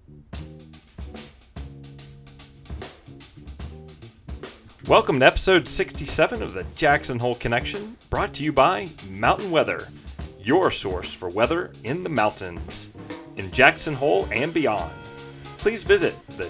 Welcome to episode 67 of the Jackson Hole Connection, brought to you by Mountain Weather, your source for weather in the mountains, in Jackson Hole and beyond. Please visit the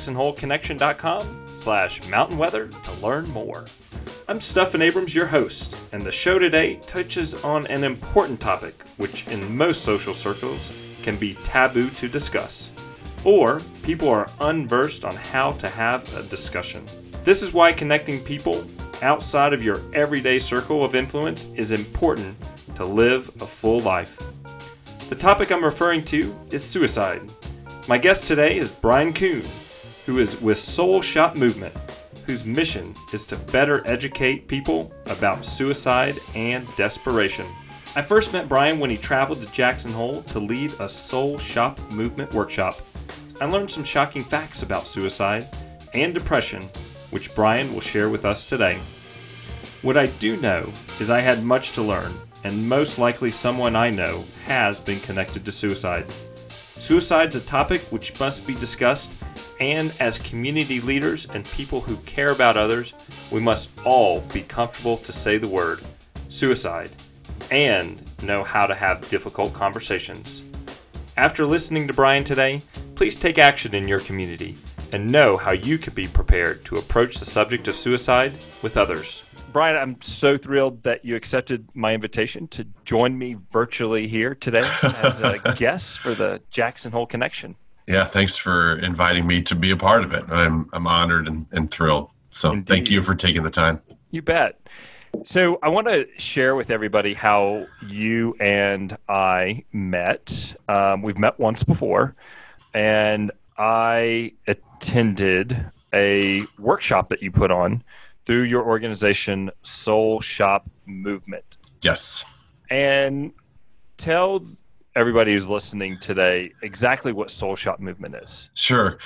jacksonholeconnection.com/mountain weather to learn more. I'm Stephan Abrams, your host, and the show today touches on an important topic which in most social circles can be taboo to discuss, or people are unversed on how to have a discussion. This is why connecting people outside of your everyday circle of influence is important to live a full life. The topic I'm referring to is suicide. My guest today is Brian Kuhn, who is with Soul Shop Movement, whose mission is to better educate people about suicide and desperation. I first met Brian when he traveled to Jackson Hole to lead a Soul Shop Movement workshop. I learned some shocking facts about suicide and depression, which Brian will share with us today. What I do know is I had much to learn, and most likely someone I know has been connected to suicide. Suicide's a topic which must be discussed, and as community leaders and people who care about others, we must all be comfortable to say the word suicide and know how to have difficult conversations. After listening to Brian today, please take action in your community and know how you can be prepared to approach the subject of suicide with others. Brian, I'm so thrilled that you accepted my invitation to join me virtually here today as a guest for the Jackson Hole Connection. Yeah, thanks for inviting me to be a part of it. I'm honored and thrilled. So Indeed. Thank you for taking the time. You bet. So I want to share with everybody how you and I met. We've met once before, and I attended a workshop that you put on through your organization, Soul Shop Movement. Yes. And tell everybody who's listening today exactly what Soul Shop Movement is. Sure.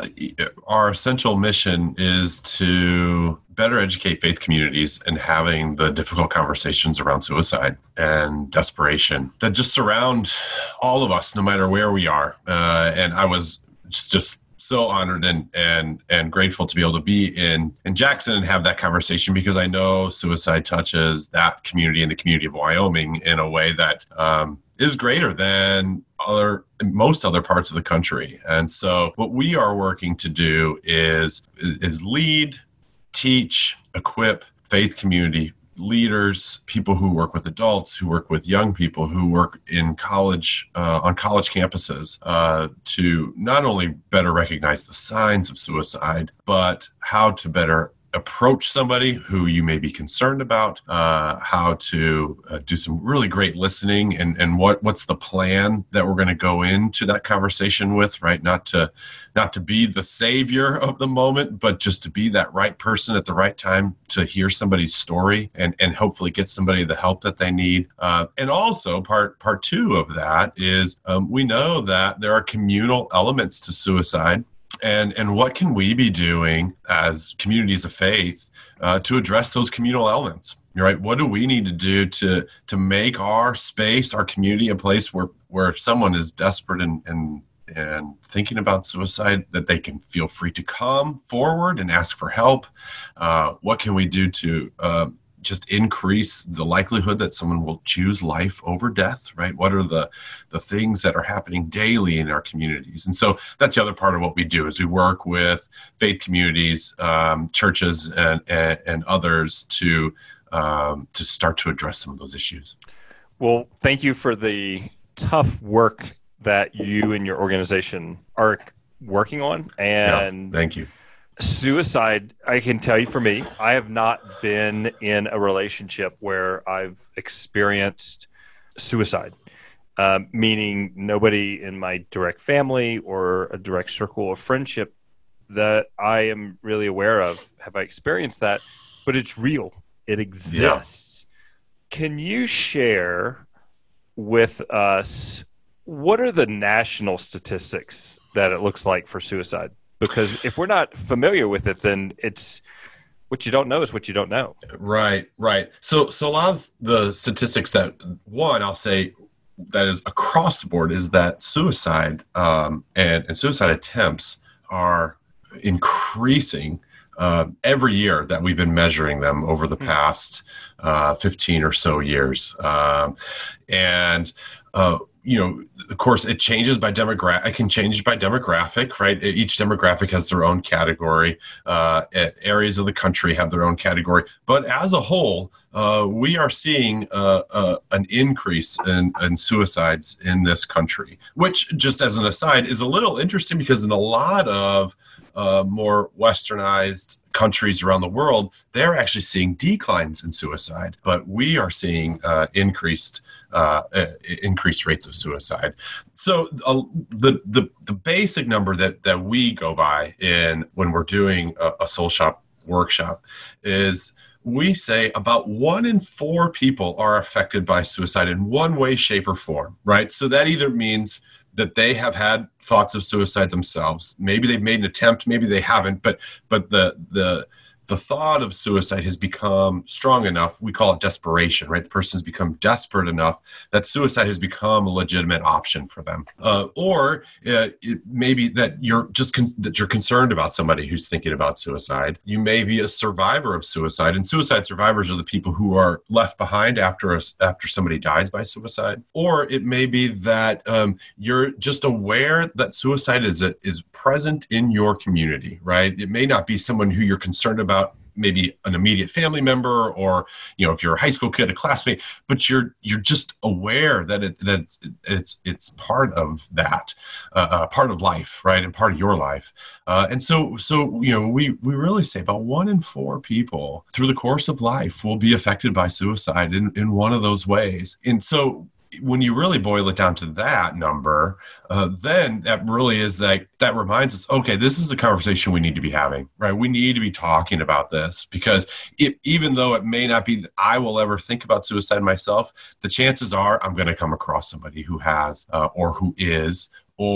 Our essential mission is to better educate faith communities in having the difficult conversations around suicide and desperation that just surround all of us, no matter where we are. And I was just so honored and grateful to be able to be in Jackson and have that conversation, because I know suicide touches that community and the community of Wyoming in a way that is greater than most other parts of the country. And so what we are working to do is lead, teach, equip faith community leaders, people who work with adults, who work with young people, who work in college, on college campuses, to not only better recognize the signs of suicide, but how to better approach somebody who you may be concerned about, how to do some really great listening, and what's the plan that we're going to go into that conversation with, right? Not to be the savior of the moment, but just to be that right person at the right time to hear somebody's story and hopefully get somebody the help that they need. And also part two of that is we know that there are communal elements to suicide. And what can we be doing as communities of faith to address those communal elements? Right? What do we need to do to make our space, our community, a place where if someone is desperate and thinking about suicide, that they can feel free to come forward and ask for help? What can we do to just increase the likelihood that someone will choose life over death, right? What are the things that are happening daily in our communities? And so that's the other part of what we do, is we work with faith communities, churches, and others to start to address some of those issues. Well, thank you for the tough work that you and your organization are working on. And thank you. Suicide, I can tell you for me, I have not been in a relationship where I've experienced suicide, meaning nobody in my direct family or a direct circle of friendship that I am really aware of have I experienced that, but it's real. It exists. Yeah. Can you share with us, what are the national statistics that it looks like for suicide? Because if we're not familiar with it, then it's what you don't know is what you don't know. Right. So a lot of the statistics that, one, I'll say that is across the board is that suicide and suicide attempts are increasing every year that we've been measuring them over the past 15 or so years. And of course, it changes by demographic. It can change by demographic, right? Each demographic has their own category. Areas of the country have their own category. But as a whole, we are seeing an increase in suicides in this country, which, just as an aside, is a little interesting because in a lot of more westernized countries around the world, they're actually seeing declines in suicide, but we are seeing increased rates of suicide. So the basic number that we go by when we're doing a Soul Shop workshop is we say about 1 in 4 people are affected by suicide in one way, shape, or form, right? So that either means that they have had thoughts of suicide themselves. Maybe they've made an attempt, maybe they haven't, but the thought of suicide has become strong enough. We call it desperation, right? The person's become desperate enough that suicide has become a legitimate option for them. Or it may be that you're concerned about somebody who's thinking about suicide. You may be a survivor of suicide, and suicide survivors are the people who are left behind after somebody dies by suicide. Or it may be that you're just aware that suicide is present in your community, right? It may not be someone who you're concerned about, maybe an immediate family member, or if you're a high school kid, a classmate, but you're just aware that it's part of that, part of life, right, and part of your life, and so we really say about 1 in 4 people through the course of life will be affected by suicide in one of those ways, and so when you really boil it down to that number, then that really is that reminds us, okay, this is a conversation we need to be having, right? We need to be talking about this because even though it may not be that I will ever think about suicide myself, the chances are I'm going to come across somebody who has or who is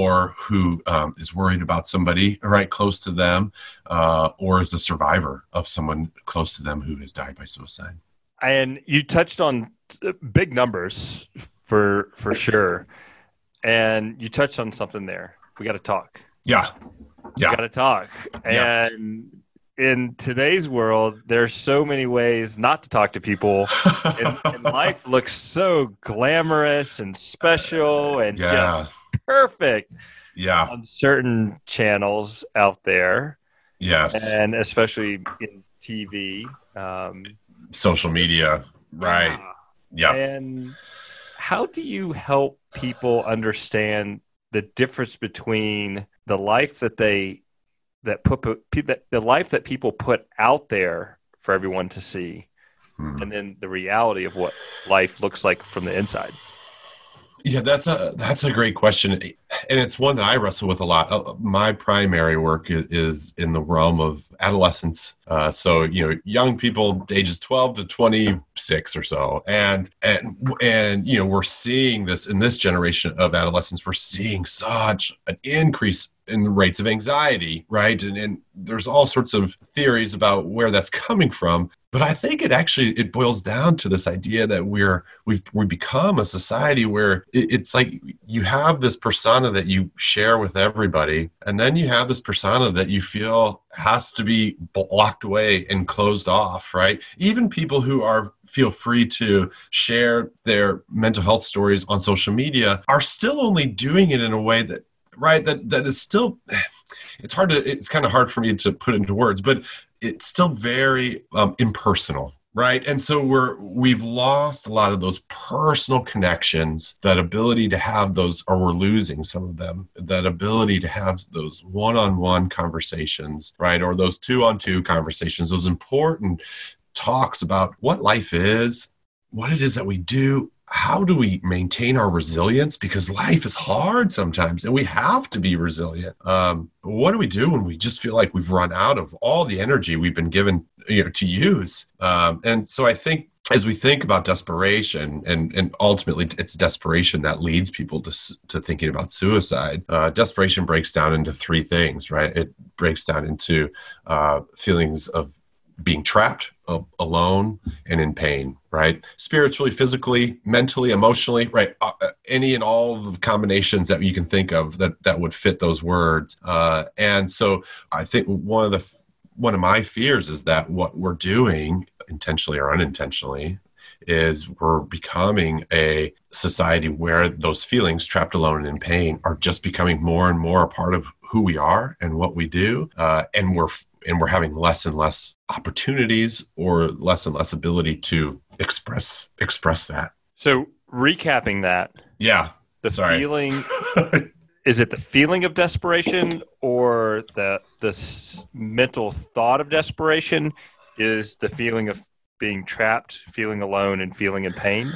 worried about somebody right close to them or is a survivor of someone close to them who has died by suicide. And you touched on big numbers for sure. And you touched on something there. We got to talk. Yeah. We got to talk. Yes. And in today's world, there's so many ways not to talk to people. and life looks so glamorous and special and just perfect on certain channels out there. Yes. And especially in TV. Social media. Right. Yeah. And how do you help people understand the difference between the life the life that people put out there for everyone to see, and then the reality of what life looks like from the inside? Yeah, that's a great question, and it's one that I wrestle with a lot. My primary work is in the realm of adolescence, so young people ages 12 to 26 or so, and we're seeing this in this generation of adolescents. We're seeing such an increase in the rates of anxiety, right? And there's all sorts of theories about where that's coming from. But I think it boils down to this idea that we've become a society where it's like you have this persona that you share with everybody, and then you have this persona that you feel has to be blocked away and closed off, right? Even people who feel free to share their mental health stories on social media are still only doing it in a way that is still, it's kind of hard for me to put into words, but it's still very impersonal, right? And so we've lost a lot of those personal connections, that ability to have those, or we're losing some of them, that ability to have those one-on-one conversations, right? Or those two-on-two conversations, those important talks about what life is, what it is that we do. How do we maintain our resilience? Because life is hard sometimes and we have to be resilient. What do we do when we just feel like we've run out of all the energy we've been given to use? And so I think as we think about desperation, and ultimately it's desperation that leads people to thinking about suicide, desperation breaks down into 3 things, right? It breaks down into feelings of being trapped, alone, and in pain. right? Spiritually, physically, mentally, emotionally, right? Any and all of the combinations that you can think of that would fit those words. And so I think one of my fears is that what we're doing, intentionally or unintentionally, is we're becoming a society where those feelings, trapped alone and in pain, are just becoming more and more a part of who we are and what we do. And we're having less and less opportunities or less and less ability to express that. So recapping that. Yeah. Feeling, is it the feeling of desperation or the mental thought of desperation is the feeling of being trapped, feeling alone, and feeling in pain?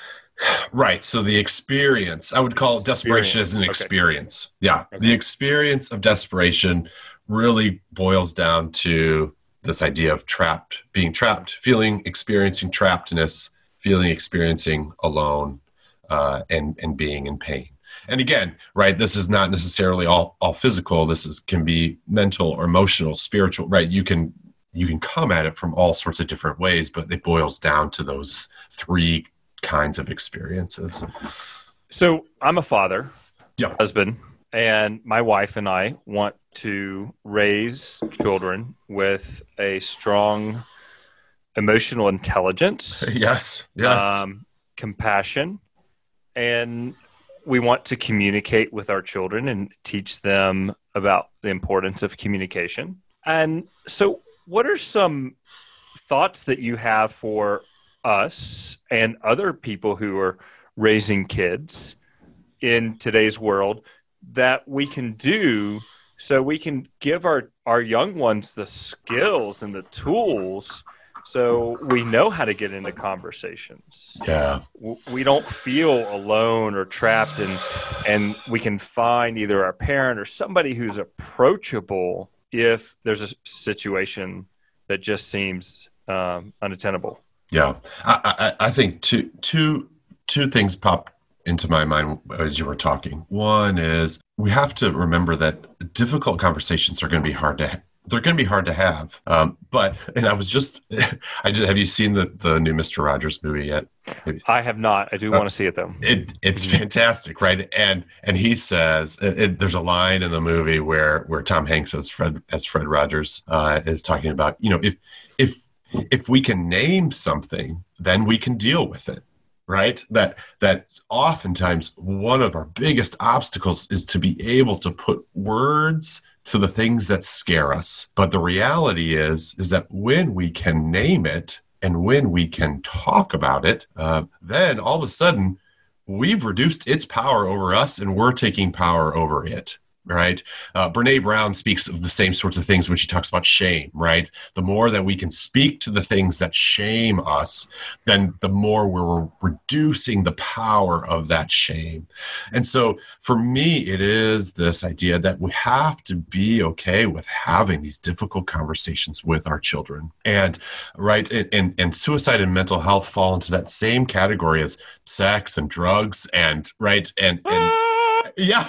Right. So the experience, I would call desperation as an experience. Yeah. Okay. The experience of desperation really boils down to this idea of being trapped, experiencing trappedness, experiencing alone, and being in pain. And again, right, this is not necessarily all physical. This can be mental or emotional, spiritual, right? You can come at it from all sorts of different ways, but it boils down to those three kinds of experiences. So I'm a father, husband, and my wife and I want to raise children with a strong emotional intelligence. Yes. Compassion, and we want to communicate with our children and teach them about the importance of communication. And so what are some thoughts that you have for us and other people who are raising kids in today's world that we can do so we can give our young ones the skills and the tools so we know how to get into conversations? Yeah. We don't feel alone or trapped, and we can find either our parent or somebody who's approachable if there's a situation that just seems unattainable. Yeah. I think two things popped into my mind as you were talking. One is we have to remember that difficult conversations are going to be hard to have. But I was just, have you seen the new Mr. Rogers movie yet? I have not. I do want to see it though. It's fantastic, right? And he says, there's a line in the movie where Tom Hanks as Fred Rogers is talking about, if we can name something, then we can deal with it. Right? That oftentimes one of our biggest obstacles is to be able to put words to the things that scare us. But the reality is that when we can name it and when we can talk about it, then all of a sudden we've reduced its power over us and we're taking power over it. Right. Brene Brown speaks of the same sorts of things when she talks about shame, right? The more that we can speak to the things that shame us, then the more we're reducing the power of that shame. And so for me, it is this idea that we have to be okay with having these difficult conversations with our children. And right. And suicide and mental health fall into that same category as sex and drugs and right. And yeah.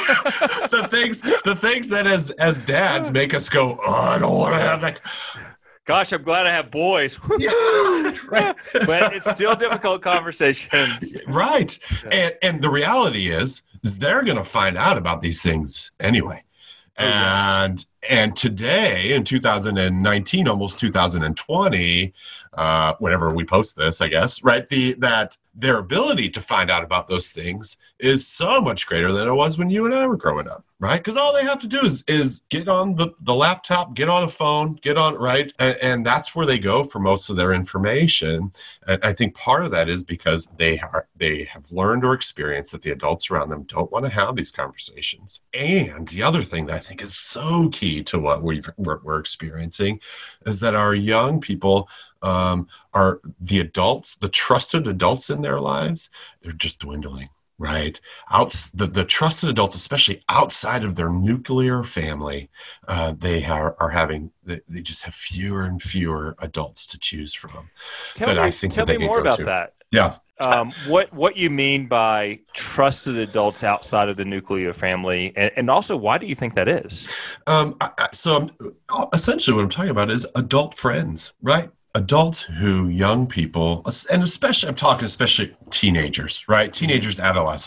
the things that as dads make us go, oh, I don't want to have that. Gosh, I'm glad I have boys. Yeah, right. But it's still a difficult conversation. Right. And the reality is they're going to find out about these things anyway. And today in 2019, almost 2020, whenever we post this, I guess, right, that their ability to find out about those things is so much greater than it was when you and I were growing up, right? Because all they have to do is get on the laptop, get on a phone, get on, right? And that's where they go for most of their information. And I think part of that is because they have learned or experienced that the adults around them don't want to have these conversations. And the other thing that I think is so key to what we're experiencing is that our young people are the adults, the trusted adults in their lives, they're just dwindling, right? The trusted adults, especially outside of their nuclear family, they just have fewer and fewer adults to choose from. Tell me more about that. Yeah. What you mean by trusted adults outside of the nuclear family, and also why do you think that is? So essentially what I'm talking about is adult friends, right? adults who young people, and especially, I'm talking especially teenagers, right? Teenagers,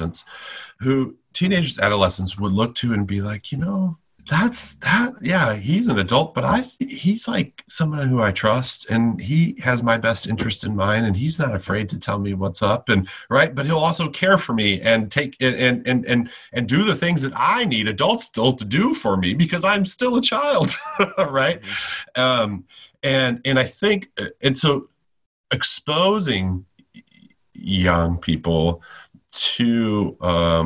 adolescents would look to and be like, that's that. Yeah, he's an adult, but he's like someone who I trust, and he has my best interest in mind, and he's not afraid to tell me what's up, and right. But he'll also care for me and take and do the things that I need adults still to do for me because I'm still a child, right? And I think, and so exposing young people to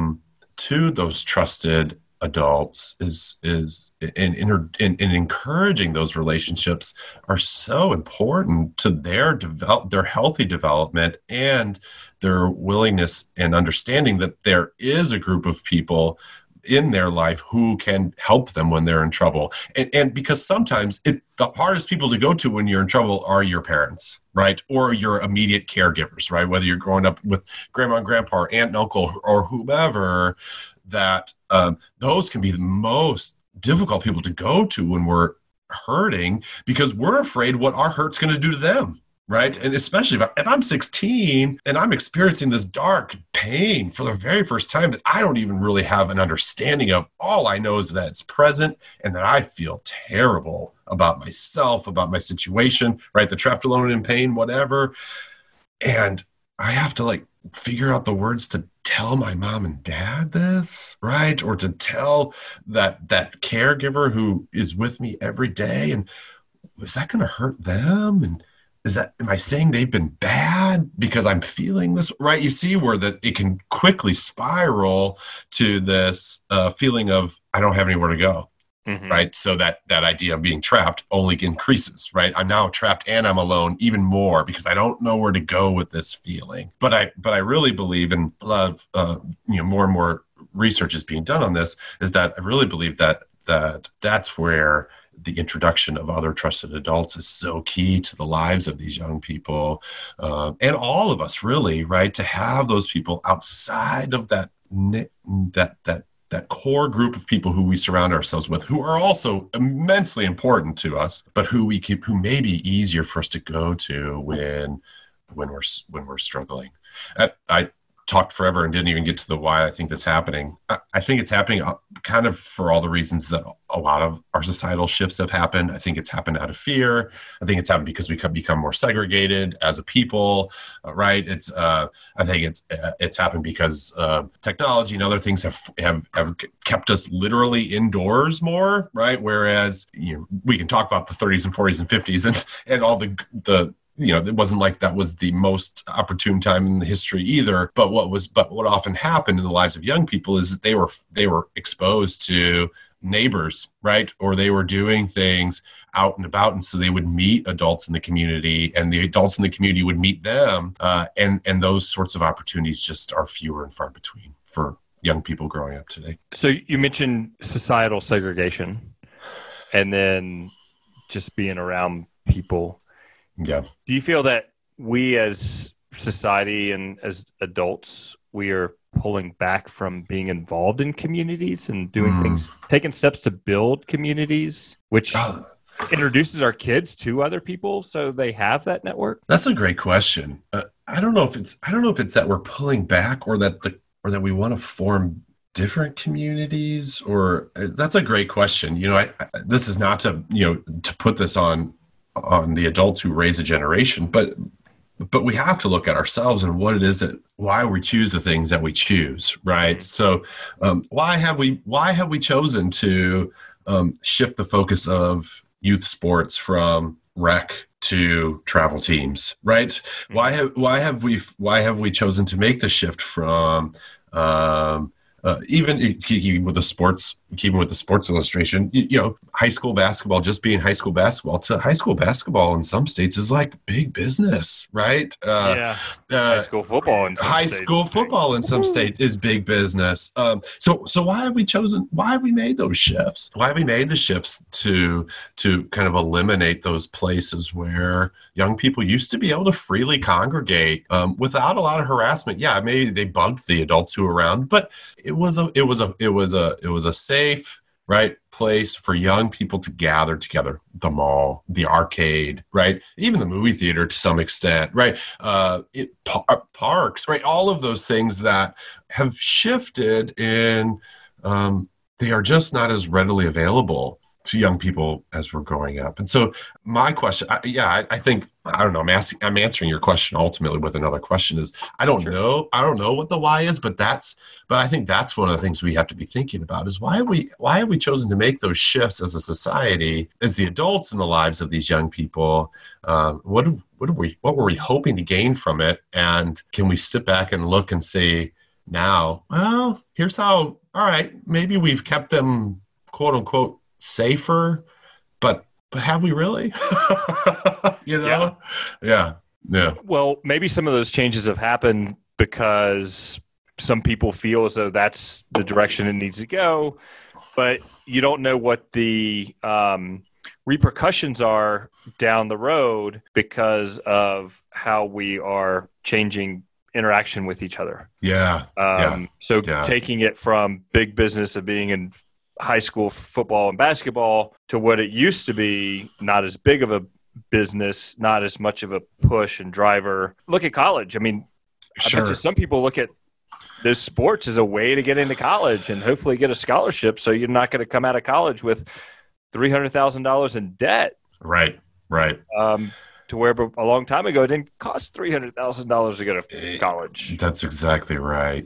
those trusted adults is and encouraging those relationships are so important to their healthy development and their willingness and understanding that there is a group of people in their life who can help them when they're in trouble. And because sometimes the hardest people to go to when you're in trouble are your parents, right? Or your immediate caregivers, right? Whether you're growing up with grandma and grandpa or aunt and uncle or whomever, that those can be the most difficult people to go to when we're hurting because we're afraid what our hurt's going to do to them. Right. And especially if I'm 16 and I'm experiencing this dark pain for the very first time that I don't even really have an understanding of, all I know is that it's present and that I feel terrible about myself, about my situation, right? The trapped alone in pain, whatever. And I have to figure out the words to tell my mom and dad this, right? Or to tell that caregiver who is with me every day. And is that going to hurt them? And am I saying they've been bad because I'm feeling this, right? You see where that it can quickly spiral to this feeling of, I don't have anywhere to go, right? So that idea of being trapped only increases, right? I'm now trapped and I'm alone even more because I don't know where to go with this feeling. But I really believe, and a lot of, more and more research is being done on this, is that I really believe that's where the introduction of other trusted adults is so key to the lives of these young people, and all of us, really, right? To have those people outside of that core group of people who we surround ourselves with, who are also immensely important to us, but who may be easier for us to go to when we're struggling. I talked forever and didn't even get to the why I think that's happening. I think it's happening kind of for all the reasons that a lot of our societal shifts have happened. I think it's happened out of fear. I think it's happened because we become more segregated as a people, right? I think it's happened because technology and other things have kept us literally indoors more, right? Whereas we can talk about the 30s and 40s and 50s and all the it wasn't like that was the most opportune time in the history either. But what often happened in the lives of young people is that they were exposed to neighbors, right? Or they were doing things out and about. And so they would meet adults in the community and the adults in the community would meet them. And those sorts of opportunities just are fewer and far between for young people growing up today. So you mentioned societal segregation and then just being around people. Yeah. Do you feel that we as society and as adults, we are pulling back from being involved in communities and doing things, taking steps to build communities, which introduces our kids to other people so they have that network? That's a great question. I don't know if it's that we're pulling back or that we want to form different communities, or that's a great question. This is not to put this on the adults who raise a generation, but we have to look at ourselves and what it is why we choose the things that we choose, right? So why have we chosen to shift the focus of youth sports from rec to travel teams, right? Why have we chosen to make the shift from even keeping with the sports illustration, high school basketball just being high school basketball to high school basketball in some states is like big business, right? High school football in some states is big business. So why have we made those shifts? Why have we made the shifts to kind of eliminate those places where young people used to be able to freely congregate without a lot of harassment? Yeah, maybe they bugged the adults who were around, but it was a safe right? Place for young people to gather together. The mall, the arcade, right? Even the movie theater to some extent, right? Parks, right? All of those things that have shifted in, they are just not as readily available to young people as we're growing up. And so my question, I think, I don't know, I'm answering your question ultimately with another question is, I don't know what the why is, but I think that's one of the things we have to be thinking about is why have we chosen to make those shifts as a society, as the adults in the lives of these young people? What were we hoping to gain from it? And can we sit back and look and say now, well, here's how, all right, maybe we've kept them quote unquote safer, but have we really? Yeah. Well, maybe some of those changes have happened because some people feel as though that's the direction it needs to go, but you don't know what the repercussions are down the road because of how we are changing interaction with each other. Taking it from big business of being in high school football and basketball to what it used to be, not as big of a business, not as much of a push and driver. Look at college. I mean, I bet you some people look at those sports as a way to get into college and hopefully get a scholarship, so you're not going to come out of college with $300,000 in debt. Right. To where a long time ago, it didn't cost $300,000 to go to college. That's exactly right.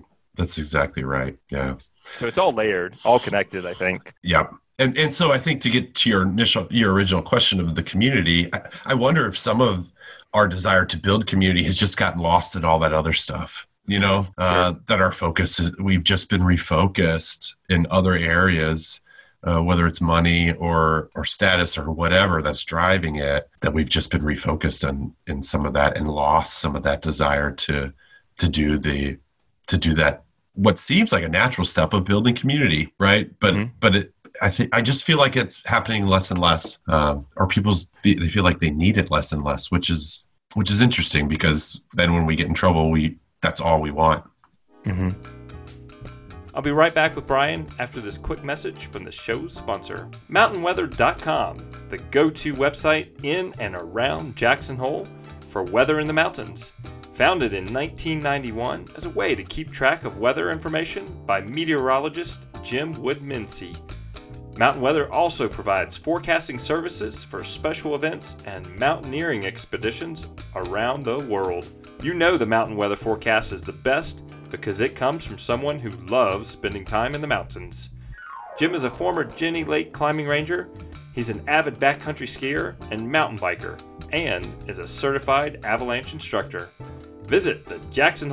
Yeah. So it's all layered, all connected, I think. Yeah. And so I think to get to your original question of the community, I wonder if some of our desire to build community has just gotten lost in all that other stuff, that our focus is, we've just been refocused in other areas, whether it's money or status or whatever that's driving it, that we've just been refocused in some of that and lost some of that desire to do that, what seems like a natural step of building community, right? But I just feel like it's happening less and less, or they feel like they need it less and less, which is interesting, because then when we get in trouble, that's all we want. Mm-hmm. I'll be right back with Brian after this quick message from the show's sponsor, MountainWeather.com, the go-to website in and around Jackson Hole for weather in the mountains. Founded in 1991 as a way to keep track of weather information by meteorologist Jim Woodmansey. Mountain Weather also provides forecasting services for special events and mountaineering expeditions around the world. You know the Mountain Weather forecast is the best because it comes from someone who loves spending time in the mountains. Jim is a former Jenny Lake climbing ranger. He's an avid backcountry skier and mountain biker, and is a certified avalanche instructor. Visit the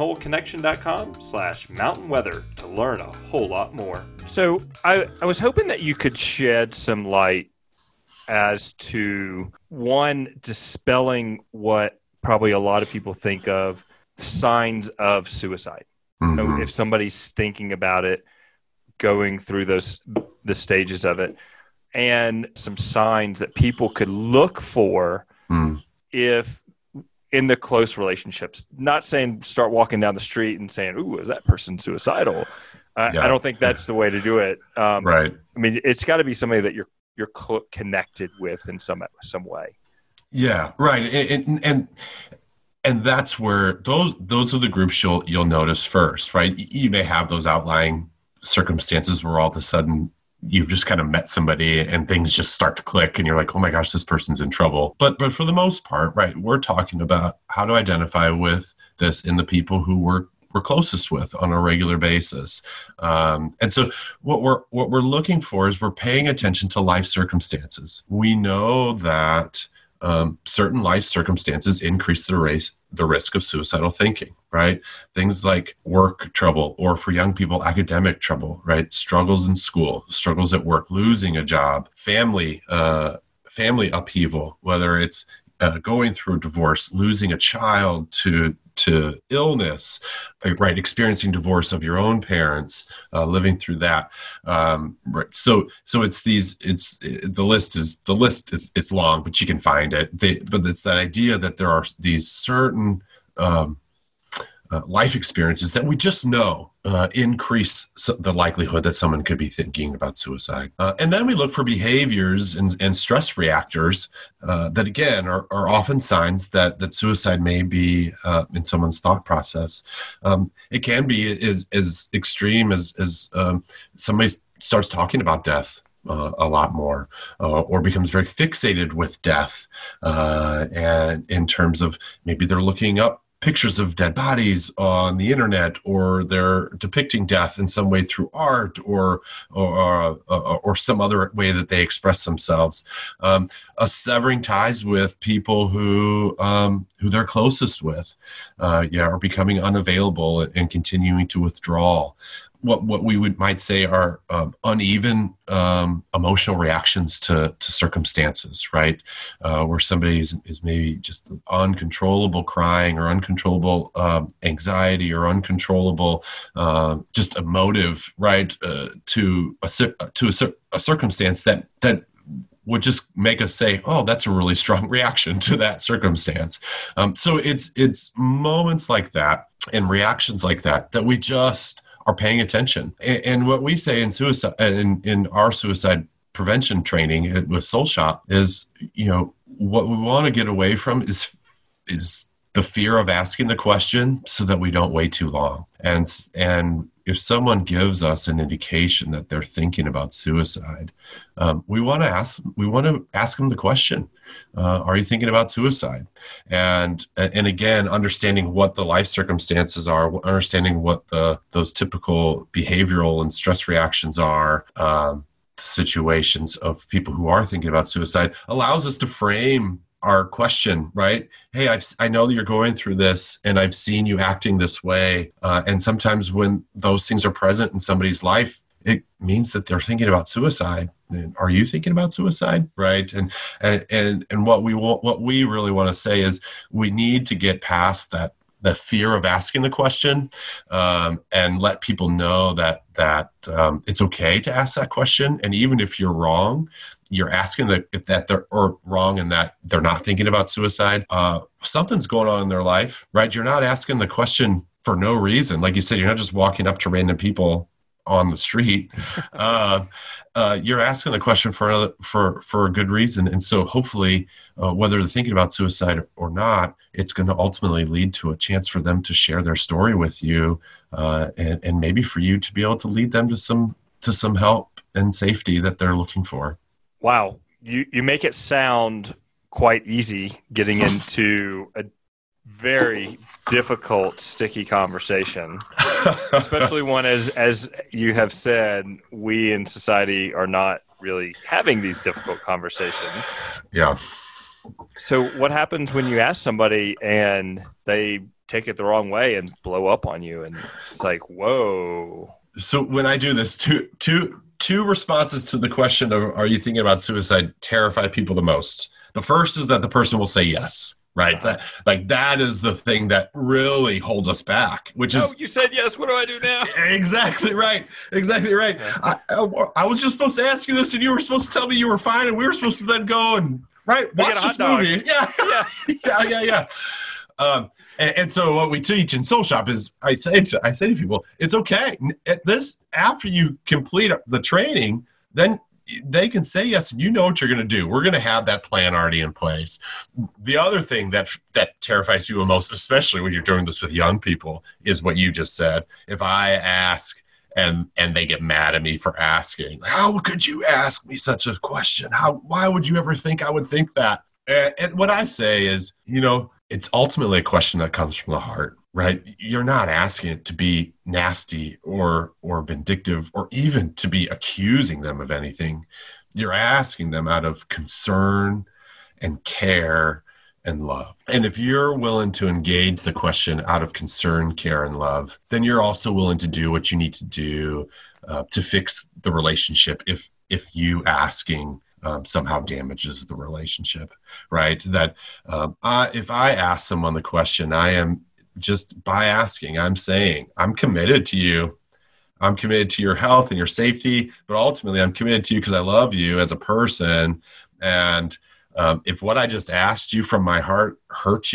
JacksonHoleConnection.com/mountain weather to learn a whole lot more. So I was hoping that you could shed some light as to, one, dispelling what probably a lot of people think of signs of suicide. Mm-hmm. So if somebody's thinking about it, going through the stages of it, and some signs that people could look for if in the close relationships. Not saying start walking down the street and saying, "Ooh, is that person suicidal?" I don't think that's the way to do it. Right. I mean, it's got to be somebody that you're connected with in some way. Yeah. Right. And that's where those are the groups you'll notice first, right? You may have those outlying circumstances where all of a sudden you've just kind of met somebody and things just start to click and you're like, oh my gosh, this person's in trouble. But for the most part, right, we're talking about how to identify with this in the people who we're closest with on a regular basis. And so what we're looking for is we're paying attention to life circumstances. We know that certain life circumstances increase the risk of suicidal thinking, right? Things like work trouble, or for young people, academic trouble, right? Struggles in school, struggles at work, losing a job, family upheaval, whether it's going through a divorce, losing a child to illness, right? Experiencing divorce of your own parents, living through that. Right. So the list is long, but you can find it. But it's that idea that there are these certain life experiences that we just know increase the likelihood that someone could be thinking about suicide. And then we look for behaviors and stress reactors that, again, are often signs that suicide may be in someone's thought process. It can be as extreme as somebody starts talking about death a lot more, or becomes very fixated with death, and in terms of maybe they're looking up pictures of dead bodies on the internet, or they're depicting death in some way through art or some other way that they express themselves. Severing ties with people who they're closest with, are becoming unavailable and continuing to withdraw. What we might say are uneven emotional reactions to circumstances, right? Where somebody is maybe just uncontrollable crying, or uncontrollable anxiety, or uncontrollable just emotive, right? To a circumstance that would just make us say, oh, that's a really strong reaction to that circumstance. So it's moments like that and reactions like that we just are paying attention. And what we say in suicide, in our suicide prevention training with Soul Shop is, what we want to get away from is the fear of asking the question, so that we don't wait too long. And if someone gives us an indication that they're thinking about suicide, we want to ask them the question, are you thinking about suicide? And again, understanding what the life circumstances are, understanding what those typical behavioral and stress reactions are, situations of people who are thinking about suicide, allows us to frame our question, right? Hey, I know that you're going through this, and I've seen you acting this way. And sometimes when those things are present in somebody's life, it means that they're thinking about suicide. And are you thinking about suicide, right? And what we really want to say is we need to get past the fear of asking the question, and let people know that it's okay to ask that question. And even if you're wrong, you're asking that they're wrong and that they're not thinking about suicide, something's going on in their life, right? You're not asking the question for no reason. Like you said, you're not just walking up to random people on the street. You're asking the question for a good reason. And so hopefully, whether they're thinking about suicide or not, it's going to ultimately lead to a chance for them to share their story with you, and maybe for you to be able to lead them to some help and safety that they're looking for. Wow. You make it sound quite easy getting into a very difficult, sticky conversation, especially one as you have said, we in society are not really having these difficult conversations. Yeah. So what happens when you ask somebody and they take it the wrong way and blow up on you? And it's like, whoa. So when I do this, two responses to the question of, are you thinking about suicide, terrify people the most. The first is that the person will say yes. Right. That is the thing that really holds us back, which is, you said yes. What do I do now? Exactly right. Yeah. I was just supposed to ask you this, and you were supposed to tell me you were fine, and we were supposed to then go and watch this movie. Yeah. And so what we teach in Soul Shop is, I say to people, it's okay. After you complete the training, then they can say yes, and you know what you're going to do. We're going to have that plan already in place. The other thing that terrifies people most, especially when you're doing this with young people, is what you just said. If I ask and they get mad at me for asking, how could you ask me such a question? Why would you ever think I would think that? And what I say is, it's ultimately a question that comes from the heart, right? You're not asking it to be nasty or vindictive or even to be accusing them of anything. You're asking them out of concern and care and love. And if you're willing to engage the question out of concern, care, and love, then you're also willing to do what you need to do to fix the relationship if you asking somehow damages the relationship, right? That if I ask someone the question, I am just by asking, I'm saying, I'm committed to you. I'm committed to your health and your safety, but ultimately I'm committed to you because I love you as a person. And if what I just asked you from my heart hurt you,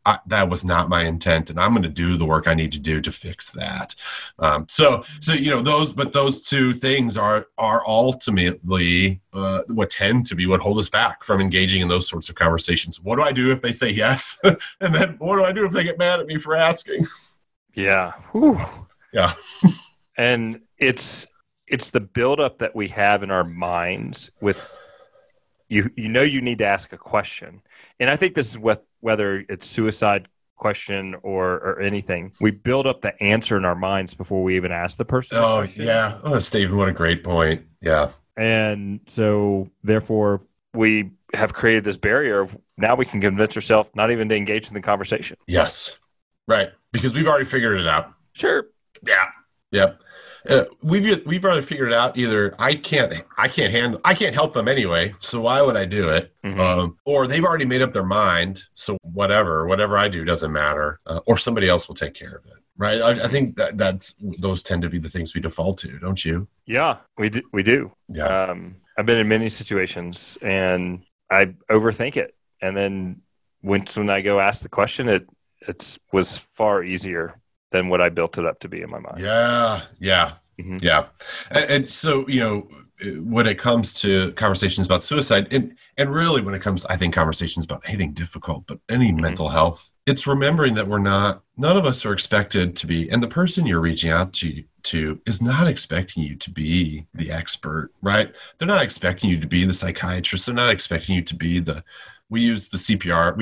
that was not my intent, and I'm going to do the work I need to do to fix that. So those two things are ultimately what tend to be what hold us back from engaging in those sorts of conversations. What do I do if they say yes? And then what do I do if they get mad at me for asking? Yeah. Whew. Yeah. And it's the buildup that we have in our minds with you need to ask a question. And I think this is whether it's suicide question or anything, we build up the answer in our minds before we even ask the person the question. Yeah. Oh, Stephen, what a great point. Yeah. And so therefore we have created this barrier of now we can convince ourselves not even to engage in the conversation. Yes. Right. Because we've already figured it out. Sure. Yeah. Yep. We've already figured it out. Either I can't help them anyway, so why would I do it? Mm-hmm. Or they've already made up their mind, so whatever I do doesn't matter. Or somebody else will take care of it. Right? I think that's those tend to be the things we default to, don't you? Yeah, we do. Yeah. I've been in many situations and I overthink it, and then when I go ask the question, it was far easier than what I built it up to be in my mind. Yeah. Mm-hmm. Yeah. And so, when it comes to conversations about suicide and really when it comes, I think, conversations about anything difficult, but any mental health, it's remembering that none of us are expected to be, and the person you're reaching out to is not expecting you to be the expert, right? They're not expecting you to be the psychiatrist. They're not expecting you to be we use CPR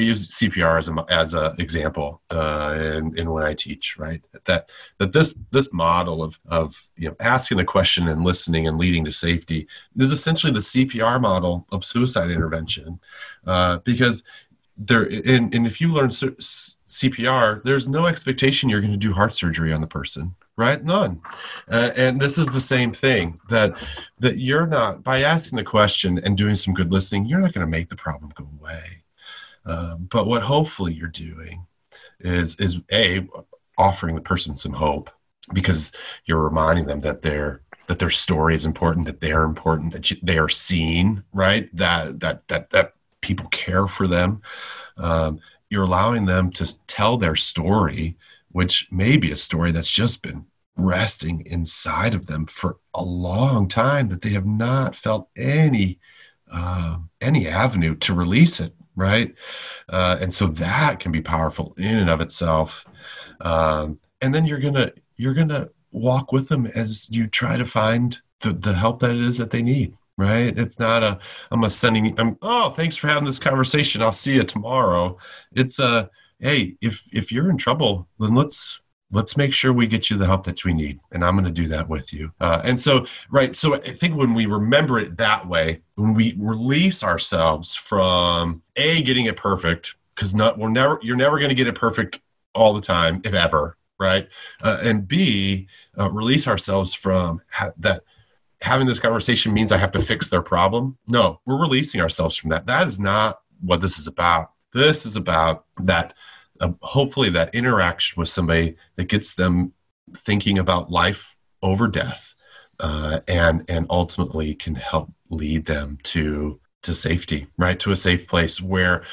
as a example in when I teach, right? That this model of asking the question and listening and leading to safety is essentially the CPR model of suicide intervention, because and if you learn CPR, there's no expectation you're going to do heart surgery on the person. Right? None. And this is the same thing that you're not, by asking the question and doing some good listening, you're not going to make the problem go away. But what hopefully you're doing is offering the person some hope, because you're reminding them that their story is important, that they're important, that they are seen, right? That people care for them. You're allowing them to tell their story, which may be a story that's just been resting inside of them for a long time, that they have not felt any avenue to release it, right? And so that can be powerful in and of itself. And then you're gonna walk with them as you try to find the help that it is that they need. Right? It's not thanks for having this conversation, I'll see you tomorrow. It's hey, if you're in trouble, then let's make sure we get you the help that we need, and I'm going to do that with you. And so, right. So I think when we remember it that way, when we release ourselves from getting it perfect, because you're never going to get it perfect all the time, if ever, right? And B, release ourselves from that. Having this conversation means I have to fix their problem. No, we're releasing ourselves from that. That is not what this is about. This is about that, hopefully that interaction with somebody that gets them thinking about life over death, and ultimately can help lead them to safety, right? To a safe place where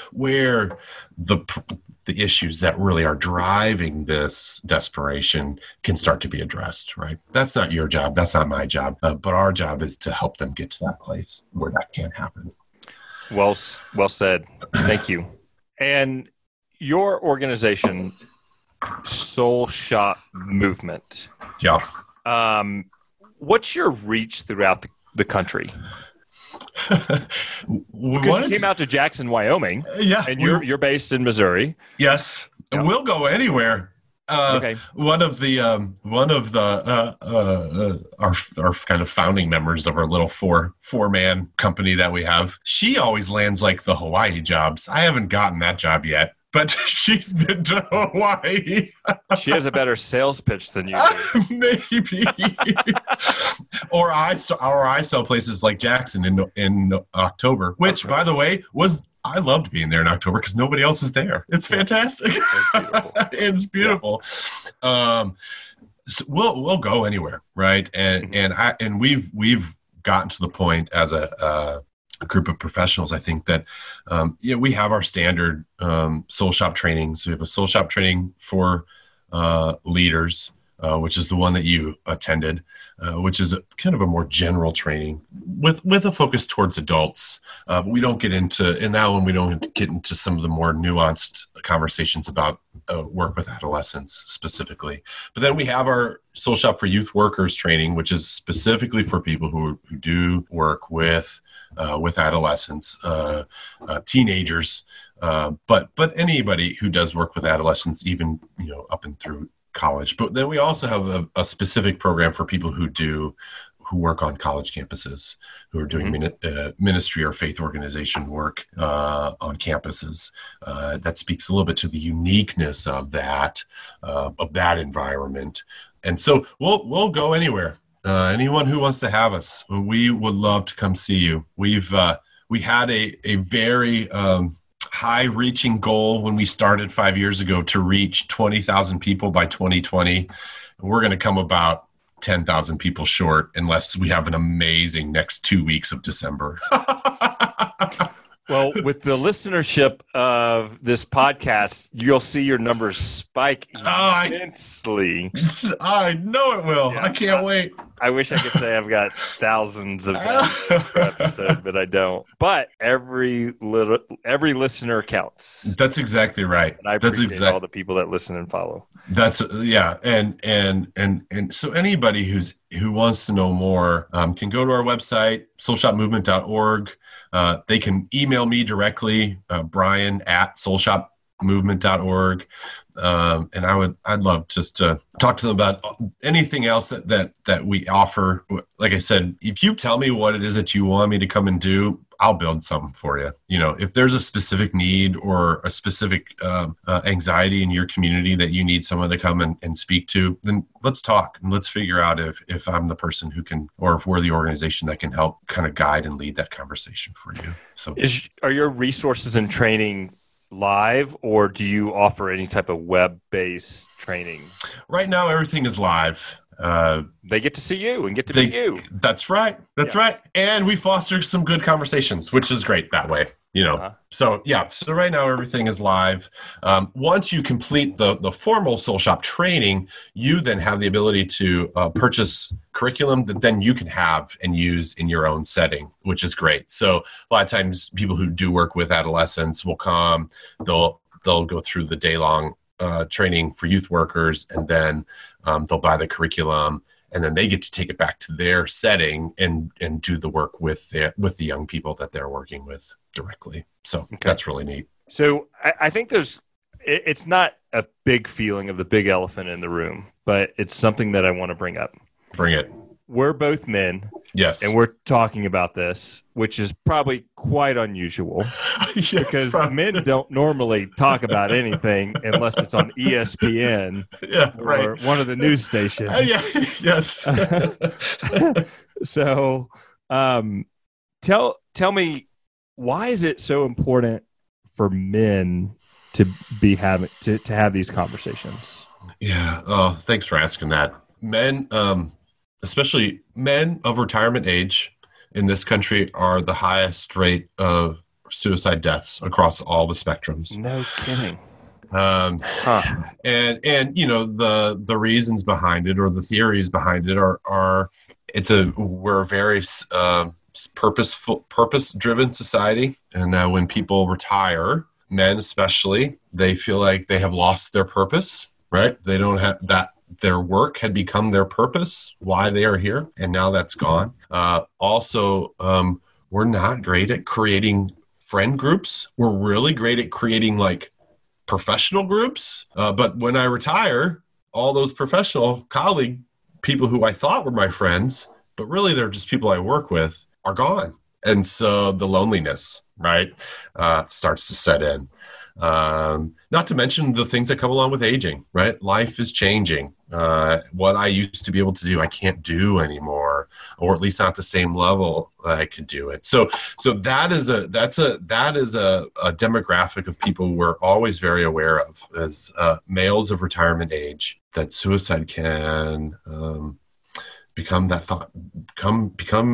the issues that really are driving this desperation can start to be addressed, right? That's not your job. That's not my job. But our job is to help them get to that place where that can't happen. Well said. Thank you. And your organization, Soul Shot Movement. Yeah. What's your reach throughout the country? Because you came out to Jackson, Wyoming. Yeah. And you're based in Missouri. Yes. Yeah. We'll go anywhere. Okay. One of our kind of founding members of our little four-man company that we have, she always lands like the Hawaii jobs. I haven't gotten that job yet, but she's been to Hawaii. She has a better sales pitch than you do. Maybe. Or I sell places like Jackson in October, which, by the way, I loved being there in October because nobody else is there. It's fantastic. It's beautiful. So we'll go anywhere, right? And we've gotten to the point as a a group of professionals. I think that, we have our standard soul shop trainings. We have a soul shop training for leaders, which is the one that you attended, which is kind of a more general training with a focus towards adults. But we don't get into, in that one, we don't get into some of the more nuanced conversations about work with adolescents specifically. But then we have our Soul Shop for Youth Workers training, which is specifically for people who do work with adolescents, teenagers, but anybody who does work with adolescents, even up and through college. But then we also have a specific program for people who work on college campuses, who are doing ministry or faith organization work on campuses. That speaks a little bit to the uniqueness of that environment. And so we'll go anywhere. Anyone who wants to have us, we would love to come see you. We had a very high-reaching goal when we started 5 years ago to reach 20,000 people by 2020. We're going to come about 10,000 people short unless we have an amazing next 2 weeks of December. Well, with the listenership of this podcast, you'll see your numbers spike immensely. I know it will. Yeah, I can't wait. I wish I could say I've got thousands of downloads per episode, but I don't. But every listener counts. That's exactly right. And I appreciate all the people that listen and follow. That's and so anybody who wants to know more can go to our website, soulshopmovement.org. They can email me directly, brian@soulshopmovement.org. And I'd love just to talk to them about anything else that we offer. Like I said, if you tell me what it is that you want me to come and do, I'll build something for you. If there's a specific need or a specific anxiety in your community that you need someone to come and speak to, then let's talk and let's figure out if I'm the person who can, or if we're the organization that can help kind of guide and lead that conversation for you. So are your resources and training live, or do you offer any type of web-based training? Right now, everything is live. They get to see you and get to meet you. That's right. That's right. And we foster some good conversations, which is great that way, So right now everything is live. Once you complete the formal Soul Shop training, you then have the ability to purchase curriculum that then you can have and use in your own setting, which is great. So a lot of times people who do work with adolescents will come, they'll go through the day-long training for youth workers, and then they'll buy the curriculum, and then they get to take it back to their setting and do the work with the young people that they're working with directly. So That's really neat. So I think it's not a big feeling of the big elephant in the room, but it's something that I want to bring up. Bring it. We're both men. Yes. And we're talking about this, which is probably quite unusual yes, because men don't normally talk about anything unless it's on ESPN or one of the news stations. Yes. So tell me, why is it so important for men to be having to have these conversations? Yeah. Oh, thanks for asking that. Men, especially men of retirement age in this country, are the highest rate of suicide deaths across all the spectrums. No kidding. And the reasons behind it, or the theories behind it, are we're a very purpose-driven society, and when people retire, men especially, they feel like they have lost their purpose. Right? They don't have that. Their work had become their purpose, why they are here, and now that's gone. Also, we're not great at creating friend groups. We're really great at creating professional groups. But when I retire, all those professional colleague people who I thought were my friends, but really they're just people I work with, are gone. And so the loneliness, right, starts to set in. Not to mention the things that come along with aging, right? Life is changing. What I used to be able to do, I can't do anymore, or at least not the same level that I could do it. So that is a demographic of people we're always very aware of as males of retirement age, that suicide can become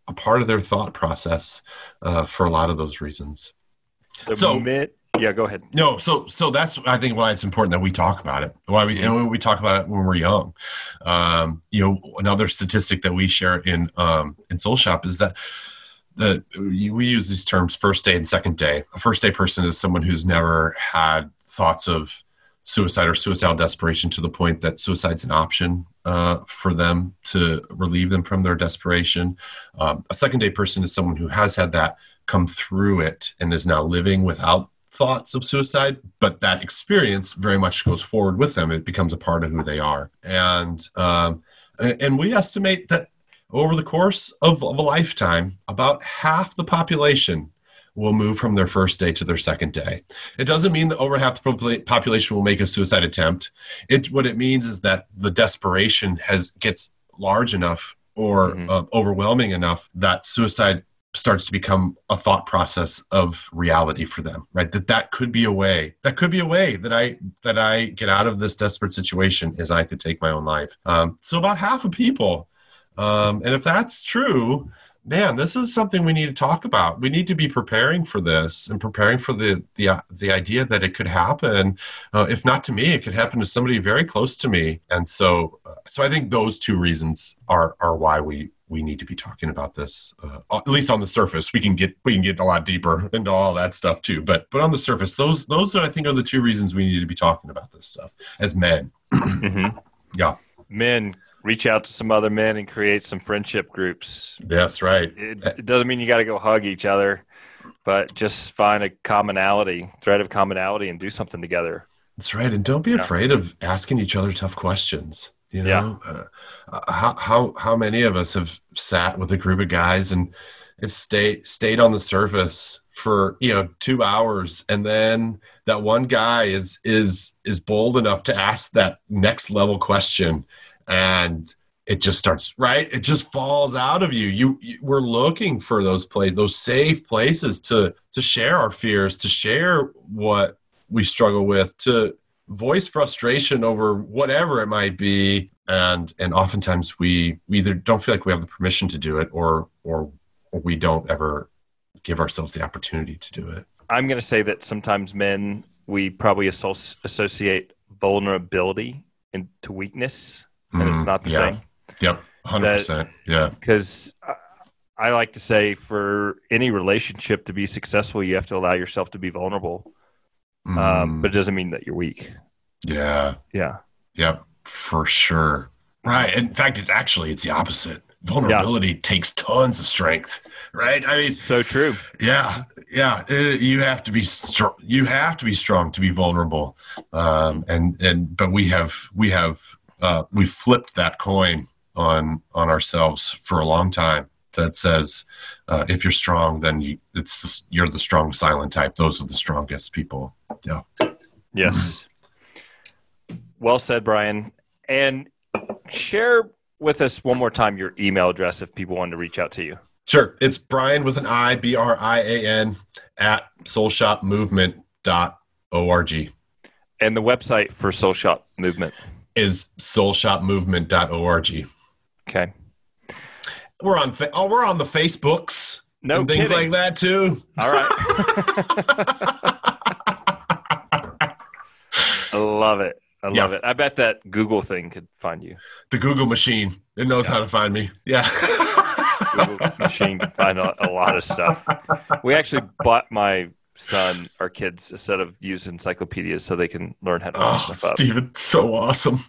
a part of their thought process for a lot of those reasons. Yeah, go ahead. No, so that's, I think, why it's important that we talk about it. Why we talk about it when we're young. Another statistic that we share in Soul Shop is that we use these terms first day and second day. A first day person is someone who's never had thoughts of suicide or suicidal desperation to the point that suicide's an option for them to relieve them from their desperation. A second day person is someone who has had that, come through it, and is now living without thoughts of suicide, but that experience very much goes forward with them. It becomes a part of who they are. And we estimate that over the course of a lifetime, about half the population will move from their first day to their second day. It doesn't mean that over half the population will make a suicide attempt. What it means is that the desperation gets large enough or overwhelming enough that suicide starts to become a thought process of reality for them, right? That could be a way. That could be a way that I get out of this desperate situation, is I could take my own life. So about half of people. And if that's true, man, this is something we need to talk about. We need to be preparing for this and preparing for the idea that it could happen. If not to me, it could happen to somebody very close to me. And so I think those two reasons are why we need to be talking about this. At least on the surface, we can get a lot deeper into all that stuff too. But on the surface, those I think are the two reasons we need to be talking about this stuff as men. Yeah, men. Reach out to some other men and create some friendship groups. That's right. It doesn't mean you got to go hug each other, but just find a thread of commonality, and do something together. That's right. And don't be afraid of asking each other tough questions. How many of us have sat with a group of guys and it stayed on the surface for 2 hours, and then that one guy is bold enough to ask that next level question. And it just starts, right? It just falls out of you. We're looking for those places, those safe places to share our fears, to share what we struggle with, to voice frustration over whatever it might be. And oftentimes we either don't feel like we have the permission to do it, or we don't ever give ourselves the opportunity to do it. I'm going to say that sometimes men, we probably associate vulnerability to weakness. And it's not the same. Yep, 100%. Yeah. Because I like to say, for any relationship to be successful, you have to allow yourself to be vulnerable. But it doesn't mean that you're weak. Yeah. Yeah. Yep, for sure. Right. In fact, it's the opposite. Vulnerability takes tons of strength, right? I mean, so true. Yeah. Yeah. You have to be strong. You have to be strong to be vulnerable. But we've flipped that coin on ourselves for a long time. That says, if you're strong, then you're the strong silent type. Those are the strongest people. Yeah. Yes. Well said, Brian. And share with us one more time your email address if people want to reach out to you. Sure. It's Brian with an I, BRIAN @soulshopmovement.org. And the website for Soul Shop Movement is soulshopmovement.org. Okay. We're on the Facebooks and things kidding. like that too. All right. I love it. I love it. I bet that Google thing could find you. The Google machine. It knows how to find me. Yeah. Google machine can find a lot of stuff. We actually bought my son, our kids, a set of used encyclopedias so they can learn how to look stuff up. Steven, so awesome.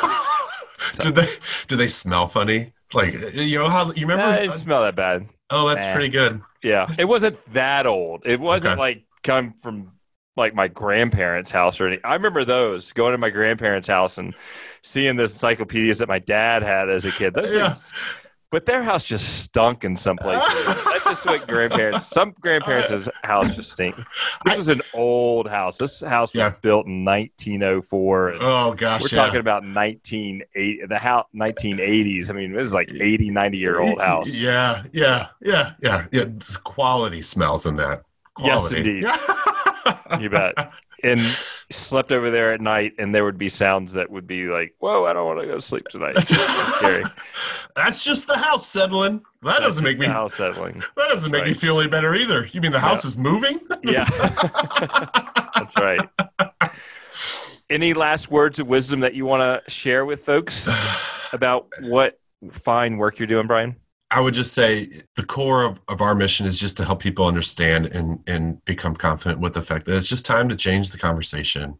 Do they smell funny? Like, how you remember? It didn't smell that bad. Oh, that's pretty good. Yeah. It wasn't that old. It wasn't like come from like my grandparents' house or anything. I remember those, going to my grandparents' house and seeing the encyclopedias that my dad had as a kid. Those things, but their house just stunk in some places. That's just what some grandparents' house just stink. This is an old house. This house was built in 1904. Oh gosh. We're talking about 1980s. I mean, this is like 80, 90-year-old house. Yeah. There's quality smells in that. Quality. Yes, indeed. You bet. And slept over there at night, and there would be sounds that would be like, whoa, I don't want to go to sleep tonight. It's scary. That's just the house settling. That doesn't make me house settling. That doesn't make me feel any better either. You mean the house is moving? Yeah. That's right. Any last words of wisdom that you want to share with folks about what fine work you're doing, Brian? I would just say the core of our mission is just to help people understand and become confident with the fact that it's just time to change the conversation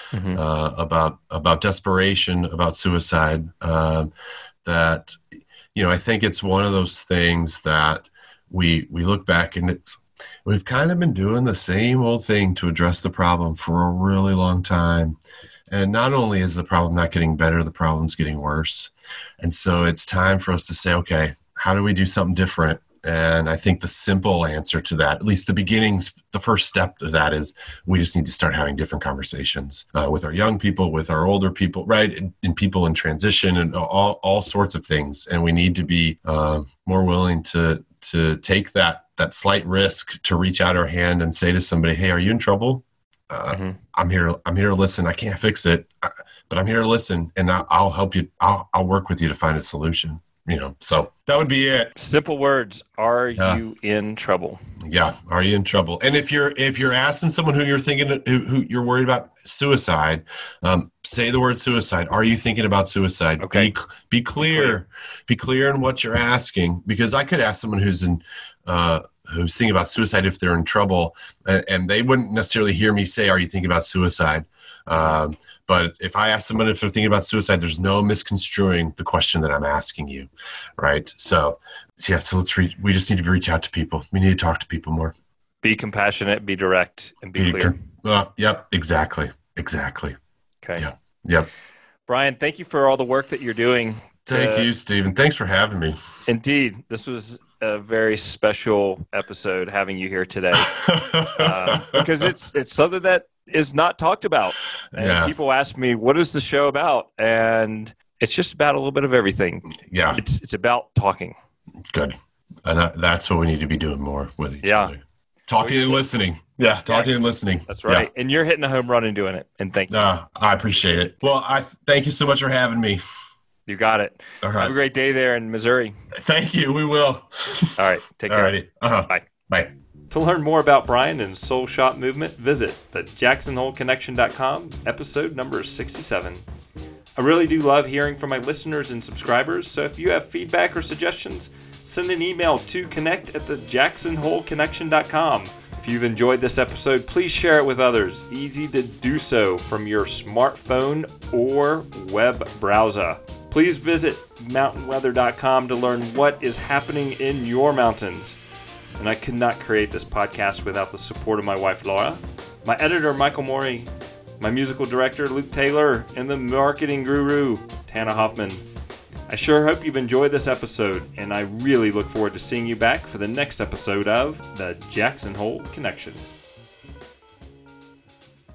about desperation, about suicide. That, I think it's one of those things that we look back and we've kind of been doing the same old thing to address the problem for a really long time. And not only is the problem not getting better, the problem's getting worse. And so it's time for us to say, okay, how do we do something different? And I think the simple answer to that, at least the first step of that is we just need to start having different conversations with our young people, with our older people, right? And people in transition and all sorts of things. And we need to be more willing to take that slight risk to reach out our hand and say to somebody, hey, are you in trouble? I'm here to listen. I can't fix it, but I'm here to listen, and I'll help you. I'll work with you to find a solution. So that would be it. Simple words. Are you in trouble? Yeah. Are you in trouble? And if you're asking someone who you're thinking, who you're worried about suicide, say the word suicide. Are you thinking about suicide? Okay. Be clear. Be clear in what you're asking, because I could ask someone who's thinking about suicide if they're in trouble, and they wouldn't necessarily hear me say, are you thinking about suicide? But if I ask someone if they're thinking about suicide, there's no misconstruing the question that I'm asking you, right? So we just need to reach out to people. We need to talk to people more. Be compassionate, be direct, and be clear. Yep, exactly. Okay. Yeah. Yep. Brian, thank you for all the work that you're doing. Thank you, Stephen. Thanks for having me. Indeed. This was a very special episode having you here today because it's something that is not talked about. And people ask me, what is the show about? And it's just about a little bit of everything. Yeah. It's about talking. Good. And that's what we need to be doing more with each other. Talking and listening. Yeah, talking and listening. That's right. Yeah. And you're hitting a home run and doing it. And thank you. I appreciate it. Well, thank you so much for having me. You got it. All right. Have a great day there in Missouri. Thank you. We will. All right. Take care. All righty. Bye. Bye. To learn more about Brian and Soul Shop Movement, visit the JacksonHoleConnection.com, episode number 67. I really do love hearing from my listeners and subscribers, so if you have feedback or suggestions, send an email to connect@thejacksonholeconnection.com. If you've enjoyed this episode, please share it with others. Easy to do so from your smartphone or web browser. Please visit mountainweather.com to learn what is happening in your mountains. And I could not create this podcast without the support of my wife, Laura, my editor, Michael Morey, my musical director, Luke Taylor, and the marketing guru, Tana Hoffman. I sure hope you've enjoyed this episode, and I really look forward to seeing you back for the next episode of The Jackson Hole Connection.